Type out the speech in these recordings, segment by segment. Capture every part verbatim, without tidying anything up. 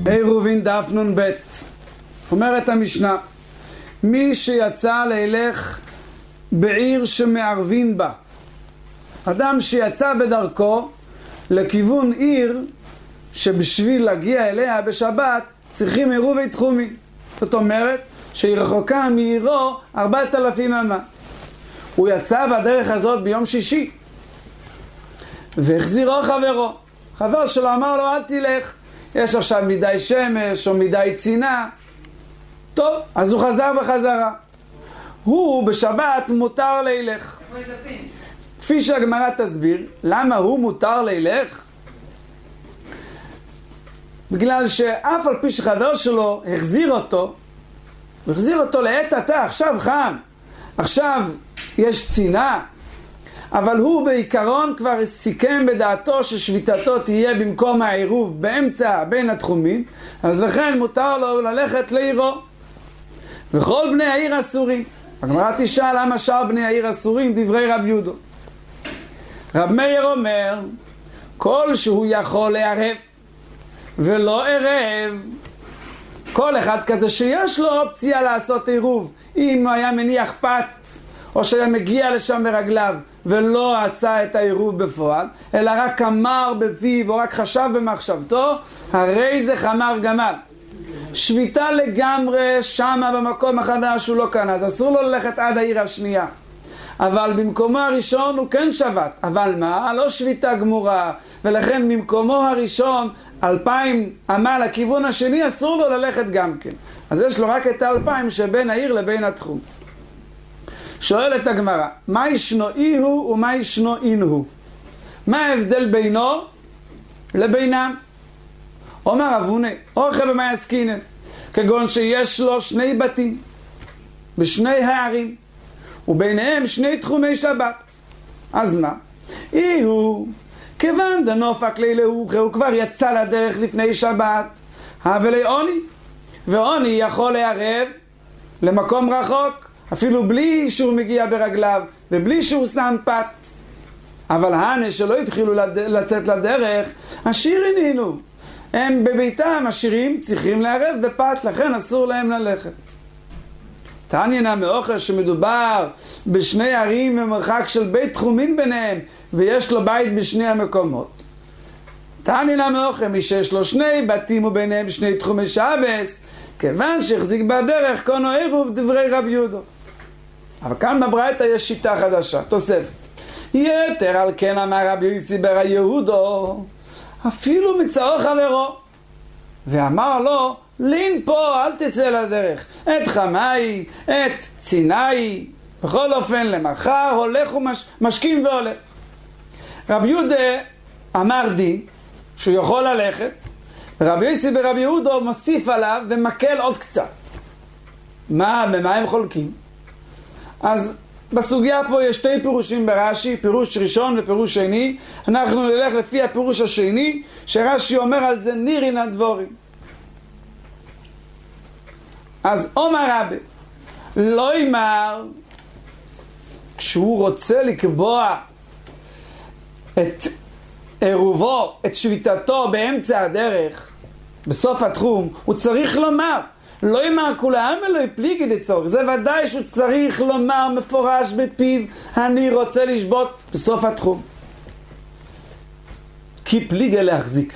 עירובין דף נון ב' אומרת המשנה, מי שיצא לילך בעיר שמערבין בה, אדם שיצא בדרכו לכיוון עיר שבשביל להגיע אליה בשבת צריכים עירובי תחומים, זאת אומרת שהיא רחוקה מעירו ארבעת אלפים אמה. הוא יצא בדרך הזאת ביום שישי והחזירו חברו, חבר שלו אמר לו אל תלך, יש עכשיו מדי שמש או מדי צינה. טוב, אז הוא חזר בחזרה. הוא בשבת מותר לילך. כפי שהגמרא תסביר, למה הוא מותר לילך? בגלל שאף על פי שחבר שלו החזיר אותו, החזיר אותו לעת עתה, עכשיו חם, עכשיו יש צינה, אבל הוא בעיקרון כבר סיכם בדעתו ששביתתו תהיה במקום העירוב באמצע בין התחומים, אז לכן מותר לו ללכת לעירו. וכל בני העיר אסורים. הגמרא תשאל למה שאר בני העיר אסורים, דברי רב יהודה. רב מאיר אומר, כל שהוא יכול לערב ולא ערב, כל אחד כזה שיש לו אופציה לעשות עירוב, אם הוא היה מניח פת או שהיה מגיע לשם ברגליו ולא עשה את העירוב בפועל, אלא רק אמר בפיו או רק חשב במחשבתו, הרי זה חמר גמל. שביתה לגמרי שמה במקום החדש הוא לא כאן, אז אסור לו ללכת עד העיר השנייה. אבל במקומו הראשון הוא כן שבת, אבל מה? לא שביתה גמורה, ולכן במקומו הראשון אלפיים אמה לכיוון השני אסור לו ללכת גם כן. אז יש לו רק את האלפיים שבין העיר לבין התחום. שואלת הגמרא, מה ישנו אי הוא ומה ישנו אין הוא? מה ההבדל בינו לבינם? אומר אבונה, אורחה במה יסקינן, כגון שיש לו שני בתים בשני הערים וביניהם שני תחומי שבת. אז מה? אי הוא, כיוון דנופק לילאוכה, הוא כבר יצא לדרך לפני שבת, אבל עוני, ועוני יכול לערב למקום רחוק אפילו בלי שהוא מגיע ברגליו ובלי שהוא שם פת. אבל הנה שלא התחילו לצאת לדרך, השירים הינו, הם בביתם, השירים צריכים לערב בפת, לכן אסור להם ללכת. תעניינה מאוכל שמדובר בשני ערים במרחק של בית תחומין ביניהם ויש לו בית בשני המקומות. תעניינה מאוכל מי שיש לו שני בתים וביניהם שני תחומי שבס, כיוון שהחזיק בדרך קונו עירוב, דברי רב יהודה. אבל כאן בברייתא יש שיטה חדשה, תוספת. יתר על כן אמר רבי יוסי בר יהודו, אפילו מצאו חברו, ואמר לו, לין פה, אל תצא לדרך, את חמאי, את ציני, בכל אופן למחר הולך ומשכים והולך. רבי יהודה אמר דין שהוא יכול ללכת, רבי יוסי ברבי יהודו מוסיף עליו ומקל עוד קצת. מה, במה הם חולקים? אז בסוגיה פה יש שתי פירושים ברש"י, פירוש ראשון ופירוש שני. אנחנו נלך לפי הפירוש השני, שרש"י אומר על זה נירין הדבורים. אז אומר רבי, לא אמר, כשהוא רוצה לקבוע את עירובו, את שביתתו באמצע הדרך, בסוף התחום, הוא צריך לומר, לא אמר כולם אלא יפליגי לצורך. זה ודאי שהוא צריך לומר מפורש בפיו, אני רוצה לשבות בסוף התחום. כי פליגי להחזיק.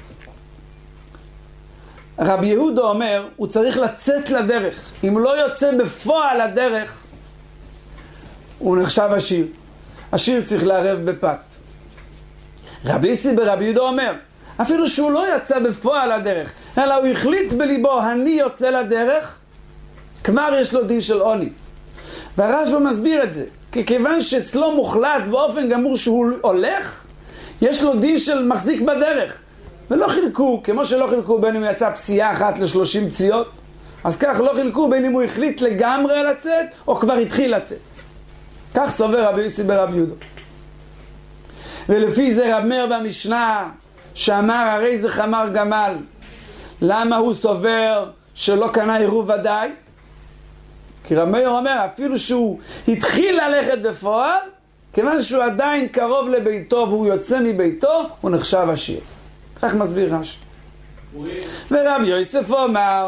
רבי יהודה אומר, הוא צריך לצאת לדרך. אם הוא לא יוצא בפועל לדרך, הוא נחשב עשיר. עשיר צריך לערב בפת. רבי יוסי ברבי יהודה אומר, אפילו שהוא לא יצא בפועל לדרך, אלא הוא החליט בליבו, אני יוצא לדרך, כבר יש לו דין של עוני. והרשב"א מסביר את זה, כי כיוון שאצלו מוחלט באופן גמור שהוא הולך, יש לו דין של מחזיק בדרך. ולא חילקו, כמו שלא חילקו בין אם הוא יצא פסיעה אחת לשלושים פציעות, אז כך לא חילקו בין אם הוא החליט לגמרי לצאת, או כבר התחיל לצאת. כך סובר רבי יוסי ברבי יהודה. ולפי זה רב מאיר במשנה, שאמר הרי זה חמר גמל, למה הוא סובר שלא קנה עירוב ודאי? כי רב מאיר אומר אפילו שהוא התחיל ללכת בפועל, כיוון שהוא עדיין קרוב לביתו והוא יוצא מביתו, הוא נחשב עשיר. כך מסביר רש"י. ורבי יוסף אומר,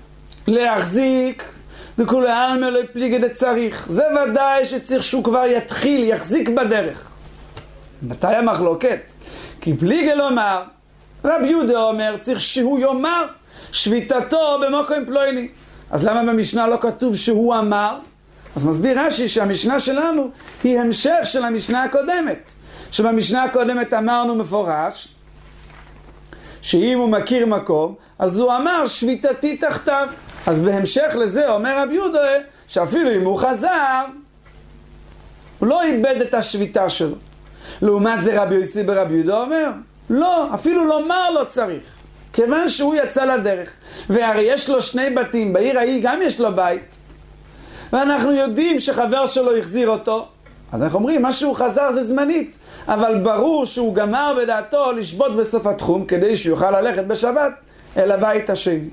להחזיק וכולי עלמא לא פליגי דצריך. זה ודאי שצריך שהוא כבר יתחיל, יחזיק בדרך. מתי המחלוקת? כי פליגי לומר, רבי יהודה אומר, צריך שהוא יאמר שביתתו במקום פלויני. אז למה במשנה לא כתוב שהוא אמר? אז מסביר רש"י שהמשנה שלנו היא המשך של המשנה הקודמת. שבמשנה הקודמת אמרנו מפורש, שאם הוא מכיר מקום, אז הוא אמר שביתתי תחתיו. אז בהמשך לזה אומר רבי יהודה, שאפילו אם הוא חזר, הוא לא איבד את השביתה שלו. לעומת זה רבי יוסי ברבי יהודה אומר, לא, אפילו לומר לא צריך. כיוון שהוא יצא לדרך. והרי יש לו שני בתים, בעיר ההיא גם יש לו בית. ואנחנו יודעים שחבר שלו החזיר אותו. אז אנחנו אומרים, מה שהוא חזר זה זמנית. אבל ברור שהוא גמר בדעתו לשבות בסוף התחום, כדי שיוכל ללכת בשבת אל הבית השני.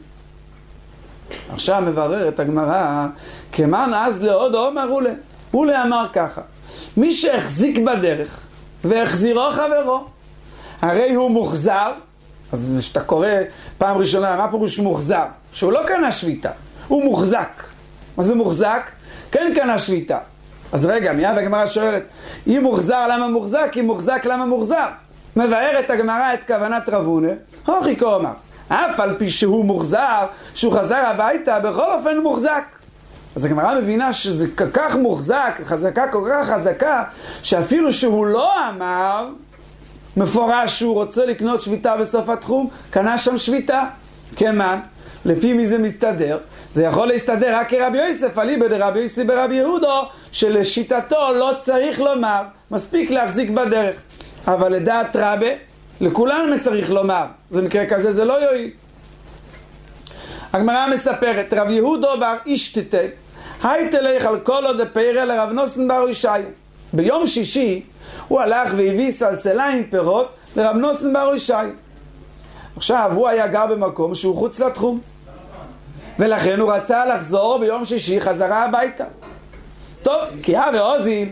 עכשיו מבררת הגמרא, כמן אז לעוד אומר אולה. אולה אמר ככה, מי שהחזיק בדרך והחזירו חברו, הרי הוא מוחזר. אז כשאתה קורא פעם ראשונה, מה פירוש מוחזר? שהוא לא קנה שביתה, הוא מוחזק. מה זה מוחזק? כן קנה שביתה. אז רגע, מיד הגמרא שואלת, אם מוחזר למה מוחזק? אם מוחזק למה מוחזר? מבארת הגמרא את כוונת רב הונא, הוכי כה אמר, אף על פי שהוא מוחזר, שהוא חזר הביתה, בכל אופן מוחזק. אז הגמרא מבינה שזה כל כך מוחזק, חזקה כל כך חזקה, שאפילו שהוא לא אמר מפורש שהוא רוצה לקנות שביתה בסוף התחום, קנה שם שביתה. כמן, לפי מי זה מסתדר? זה יכול להסתדר רק כרבי יוסף, אליבא דרבי יוסי ברבי יהודה, שלשיטתו לא צריך לומר, מספיק להחזיק בדרך. אבל לדעת רבי, לכולנו צריך לומר. זה מקרה כזה, זה לא יועיל. הגמרא מספרת, רב יהודה בר אישתתה, היי תלך על כל עוד הפרא לרב נוסן בר ישעיה. ביום שישי הוא הלך והביא סלסליים פירות לרב נוסן בר ישעיה. עכשיו הוא היה גר במקום שהוא חוץ לתחום, ולכן הוא רצה לחזור ביום שישי חזרה הביתה. טוב, כי הא ועוזיל,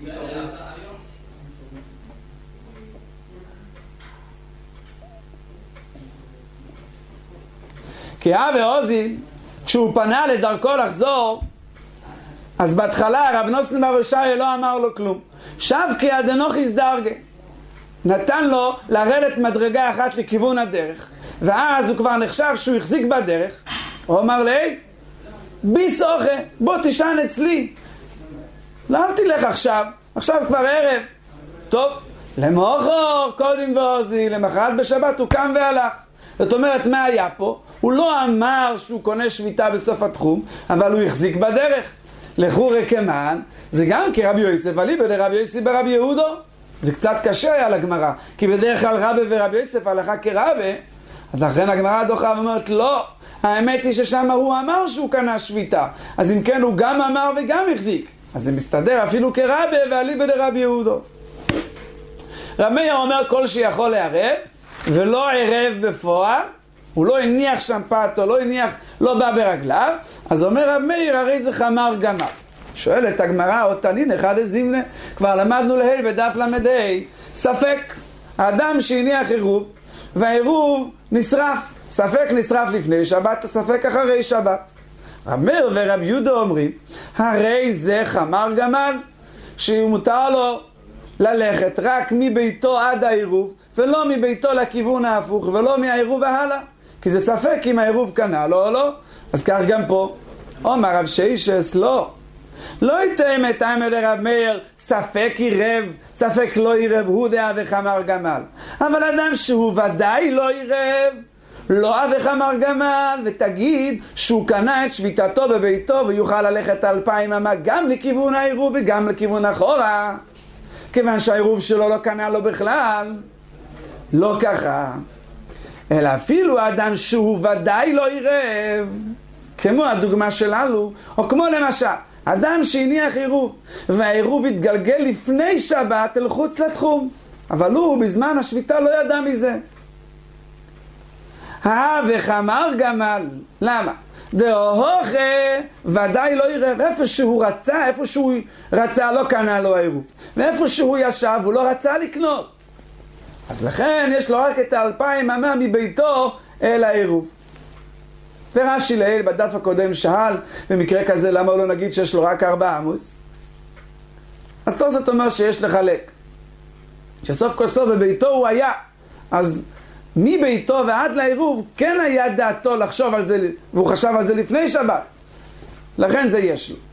כי הא ועוזיל, כשהוא פנה לדרכו לחזור, אז בהתחלה רב נוסן בר ישעיה לא אמר לו כלום. שב כי אדנוכיס דרגה, נתן לו לרדת מדרגה אחת לכיוון הדרך, ואז הוא כבר נחשב שהוא החזיק בדרך. הוא אמר לי, ביס אוכל, בוא תישן אצלי, לא אל תלך עכשיו, עכשיו כבר ערב. טוב, למחר קודם ועוזי, למחרת בשבת הוא קם והלך. זאת אומרת, מה היה פה? הוא לא אמר שהוא קונה שביתה בסוף התחום, אבל הוא החזיק בדרך. לחורי כמן, זה גם כרבי יוסף, אליבא דרבי יוסי ברבי יהודה. זה קצת קשה היה לגמרא, כי בדרך כלל רבי ורבי יוסף הלכה כרבי, אז לכן הגמרא דוחה ואומרת, לא, האמת היא ששם הוא אמר שהוא קנה שביתה, אז אם כן הוא גם אמר וגם החזיק, אז זה מסתדר אפילו כרבי ואליבא דרבי יהודה. רב מאיר אומר כל שיכול לערב, ולא ערב בפועל, הוא לא הניח שם פתו, לא הניח, לא בא ברגליו, אז אומר רב מאיר, הרי זה חמר גמר. שואלת הגמרא, או תנין אחד הזימנה, כבר למדנו להי בדף למדי, ספק, האדם שהניח עירוב, והעירוב נשרף, ספק נשרף לפני שבת, ספק אחרי שבת. רב מאיר ורב יהודה אומרים, הרי זה חמר גמל, שמותר לו ללכת רק מביתו עד העירוב, ולא מביתו לכיוון ההפוך, ולא מהעירוב והלאה, כי זה ספק אם העירוב קנה, לא או לא. אז כך גם פה, אומר רב שיישס, לא, לא יתאם את האמת לרב מאיר, ספק ירב, ספק לא ירב, הוא דעה וחמר גמל. אבל אדם שהוא ודאי לא ירב, לא וחמר גמל, ותגיד שהוא קנה את שביתתו בביתו, ויוכל ללכת אלפיים אמה גם לכיוון העירוב וגם לכיוון אחורה, כיוון שהעירוב שלו לא קנה לו בכלל. לא ככה, אלא אפילו האדם שהוא ודאי לא ירב, כמו הדוגמה שלנו, או כמו למשל אדם שהניח עירוב, והעירוב התגלגל לפני שבת אל חוץ לתחום, אבל הוא בזמן השביתה לא ידע מזה. הא וחמר גמל, למה? דאוהוכה ודאי לא ירב, איפה שהוא רצה, איפה שהוא רצה לא קנה לו העירוב, ואיפה שהוא ישב הוא לא רצה לקנות, אז לכן יש לו רק את האלפיים אמה מביתו אל העירוב. ורש"י לעיל בדף הקודם שאל, במקרה כזה למה לא נגיד שיש לו רק ארבע עמוס? אז תוספות אומר שיש לחלק, שסוף כל סוף בביתו הוא היה, אז מביתו ועד לעירוב כן היה דעתו לחשוב על זה, והוא חשב על זה לפני שבת, לכן זה יש לו.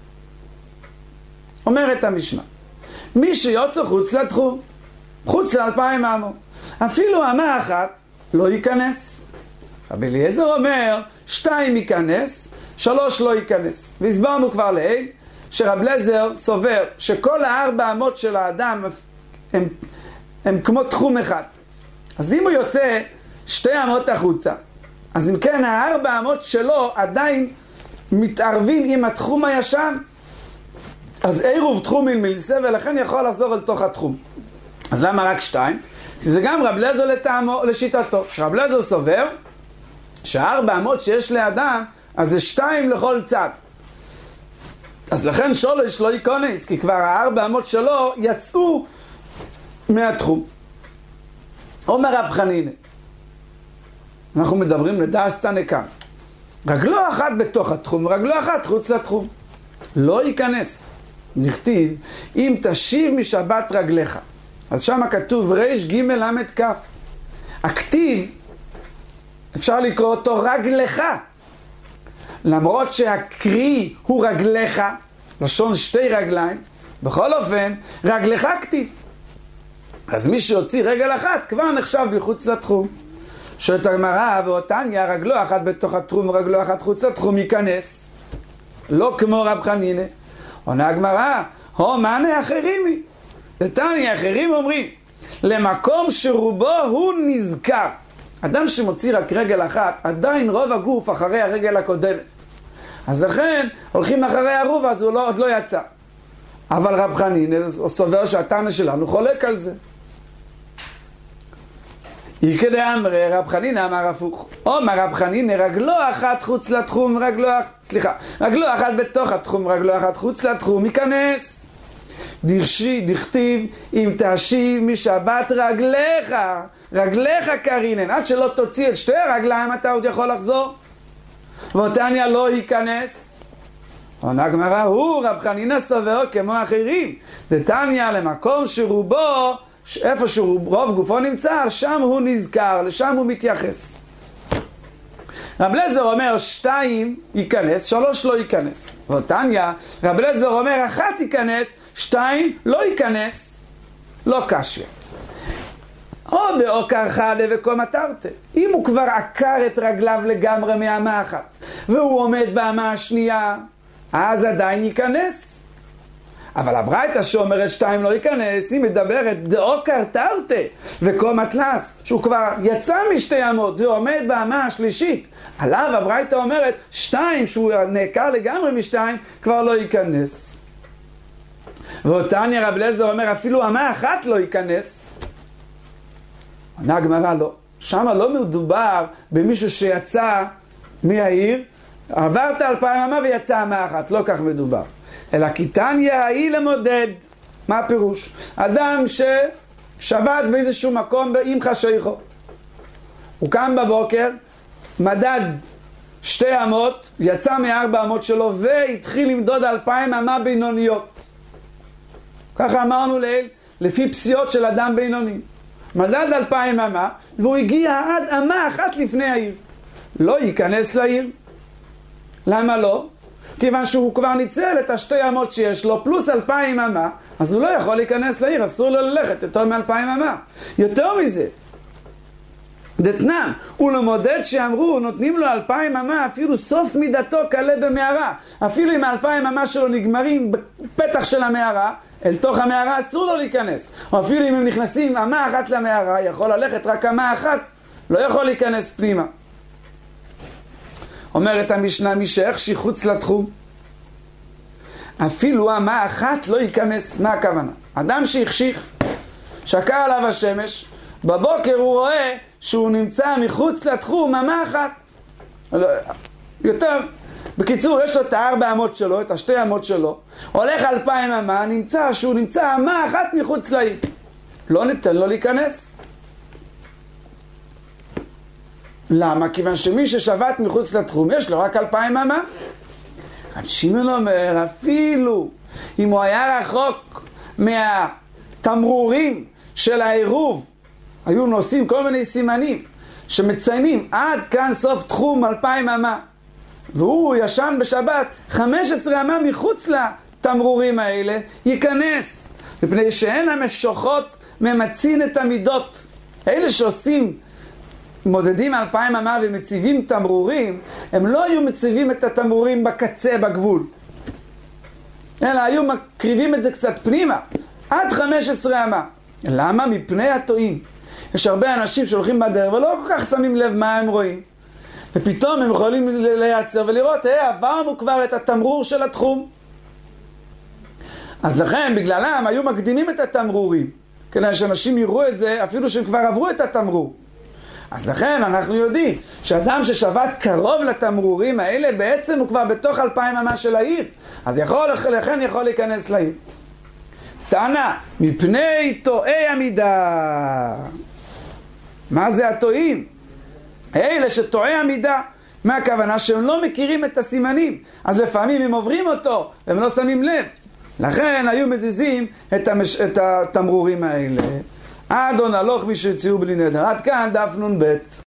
אומרת המשנה, מי שיוצא חוץ לתחום, חוץ לאלפיים אמו, אפילו אמה אחת לא ייכנס. רבי אליעזר אומר, שתיים ייכנס, שלוש לא ייכנס. והסברנו כבר לעיל, שרבי אליעזר סובר שכל הארבע אמות של האדם הם, הם כמו תחום אחד. אז אם הוא יוצא שתי אמות החוצה, אז אם כן הארבע אמות שלו עדיין מתערבים עם התחום הישן, אז עירוב תחום מלמילסה, ולכן יכול לחזור אל תוך התחום. אז למה רק שתיים? כי זה גם רבי אליעזר לטעמו, לשיטתו. שרבי אליעזר סובר שהארבע אמות שיש לאדם, אז זה שתיים לכל צד. אז לכן שולש לא ייכנס, כי כבר הארבע אמות שלו יצאו מהתחום. אומר רב חנינא, אנחנו מדברים לדעת תנא, רגלו אחת בתוך התחום, רגלו אחת חוץ לתחום. לא ייכנס. נכתיב, אם תשיב משבת רגליך. אז שם כתוב ריש ג' למד כף. הכתיב, אפשר לקרוא אותו רגלך. למרות שהקרי הוא רגליך, לשון שתי רגליים, בכל אופן, רגלך כתיב. אז מי שיוציא רגל אחת כבר נחשב מחוץ לתחום. שואלת הגמרא, ואותניא רגלו אחת בתוך התחום ורגלו אחת חוץ לתחום ייכנס. לא כמו רב חנינא. עונה הגמרא, הו מאנה אחרימי. דתניא אחרים אומרים, למקום שרובו הוא נזכר. אדם שמוציא רק רגל אחת, עדיין רוב הגוף אחרי הרגל הקודמת. אז לכן הולכים אחרי הרוב, אז הוא לא, עוד לא יצא. אבל רב חנינא סובר שהתנא שלנו חולק על זה. יקדי אמרי, רב חנינא אמר הפוך. אומר רב חנינא, רגלו אחת חוץ לתחום, רגלו, סליחה, רגלו אחת בתוך התחום, רגלו אחת חוץ לתחום, ייכנס. דרשי, דכתיב, אם תשיב משבת רגליך, רגליך קרינן, עד שלא תוציא את שתי הרגליים, אתה עוד יכול לחזור. ואותניא לא ייכנס. עונה הגמרא, הוא רב חנינא סובר כמו אחרים. דתניא למקום שרובו, איפה שרוב גופו נמצא, שם הוא נזכר, לשם הוא מתייחס. רב אליעזר אומר שתיים ייכנס, שלוש לא ייכנס. ואותניא, רב אליעזר אומר אחת ייכנס, שתיים לא ייכנס. לא קשיא. או בעוקר חדה וקומא תרתי. אם הוא כבר עקר את רגליו לגמרי מהאמה אחת, והוא עומד באמה השנייה, אז עדיין ייכנס. אבל הברייתא שאומרת שתיים לא ייכנס, היא מדברת דעוקר תרתי וקומא תלס, שהוא כבר יצא משתי אמות ועומד באמה השלישית. עליו הברייתא אומרת שתיים, שהוא נעקר לגמרי משתיים, כבר לא ייכנס. ואותניא רב אליעזר אומר אפילו אמה אחת לא ייכנס. עונה הגמרא לא. שם לא מדובר במישהו שיצא מהעיר, עברת אלפיים אמה ויצא אמה אחת, לא כך מדובר. אלא קיטניה היא למודד. מה הפירוש? אדם ששבת באיזשהו מקום עם חשיכו. הוא קם בבוקר, מדד שתי אמות, יצא מארבע אמות שלו והתחיל למדוד אלפיים אמה בינוניות. ככה אמרנו לעיל, לפי פסיעות של אדם בינוני. מדד אלפיים אמה, והוא הגיע עד אמה אחת לפני העיר. לא ייכנס לעיר. למה לא? כיוון שהוא כבר ניצל את השתי אמות שיש לו, פלוס אלפיים אמה, אז הוא לא יכול להיכנס לעיר, אסור לו ללכת יותר מאלפיים אמה. יותר מזה, דתנן, ולמודד שאמרו, נותנים לו אלפיים אמה, אפילו סוף מידתו קלה במערה. אפילו אם האלפיים אמה שלו נגמרים בפתח של המערה, אל תוך המערה אסור לו להיכנס. או אפילו אם הם נכנסים אמה אחת למערה, יכול ללכת רק אמה אחת, לא יכול להיכנס פנימה. אומרת המשנה, מי שהחשיך חוץ לתחום, אפילו אמה אחת לא ייכנס. מה הכוונה? אדם שהחשיך, שקע עליו השמש, בבוקר הוא רואה שהוא נמצא מחוץ לתחום אמה אחת. יותר. בקיצור, יש לו את הארבע אמות שלו, את השתי אמות שלו, הולך אלפיים אמה, נמצא שהוא נמצא אמה אחת מחוץ לעיר. לא ניתן לו להיכנס. למה? כיוון שמי ששבת מחוץ לתחום יש לו רק אלפיים אמה. רב שמעון אומר, אפילו אם הוא היה רחוק מהתמרורים של העירוב, היו נושאים כל מיני סימנים שמציינים עד כאן סוף תחום אלפיים אמה, והוא ישן בשבת חמש עשרה אמה מחוץ לתמרורים האלה, ייכנס, מפני שאין המשוחות ממצין את המידות. אלה שעושים, מודדים אלפיים אמה ומציבים תמרורים, הם לא היו מציבים את התמרורים בקצה, בגבול, אלא היו מקריבים את זה קצת פנימה, עד חמש עשרה אמה. למה? מפני הטועים. יש הרבה אנשים שהולכים בדרך ולא כל כך שמים לב מה הם רואים, ופתאום הם יכולים לייצר ולראות, היי, עברנו כבר את התמרור של התחום. אז לכן, בגללם, היו מקדימים את התמרורים, כדי שאנשים יראו את זה אפילו שהם כבר עברו את התמרור. אז לכן אנחנו יודעים שאדם ששבת קרוב לתמרורים האלה, בעצם הוא כבר בתוך אלפיים אמה של העיר, אז יכול, לכן יכול להיכנס לעיר. טענה, מפני טועי עמידה. מה זה הטועים? אלה שטועי עמידה. מה הכוונה? שהם לא מכירים את הסימנים, אז לפעמים הם עוברים אותו והם לא שמים לב, לכן היו מזיזים את, המש... את התמרורים האלה. אדון הלוך מי שיציאו בלי נדר. עד כאן דף נון ב'.